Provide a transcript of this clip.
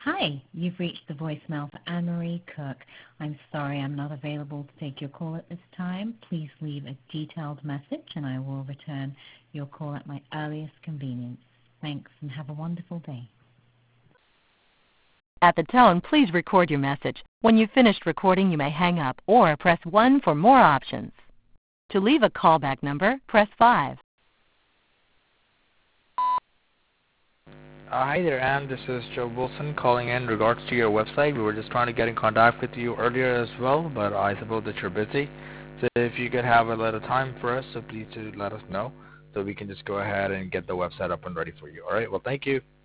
Hi, you've reached the voicemail for Anne-Marie Cook. I'm sorry I'm not available to take your call at this time. Please leave a detailed message and I will return your call at my earliest convenience. Thanks and have a wonderful day. At the tone, please record your message. When you've finished recording, you may hang up or press 1 for more options. To leave a callback number, press 5. Hi there, Anne. This is Joe Wilson calling in regards to your website. We were just trying to get in contact with you earlier as well, but I suppose that you're busy. So if you could have a little time for us, so please do let us know so we can just go ahead and get the website up and ready for you. All right. Well, thank you.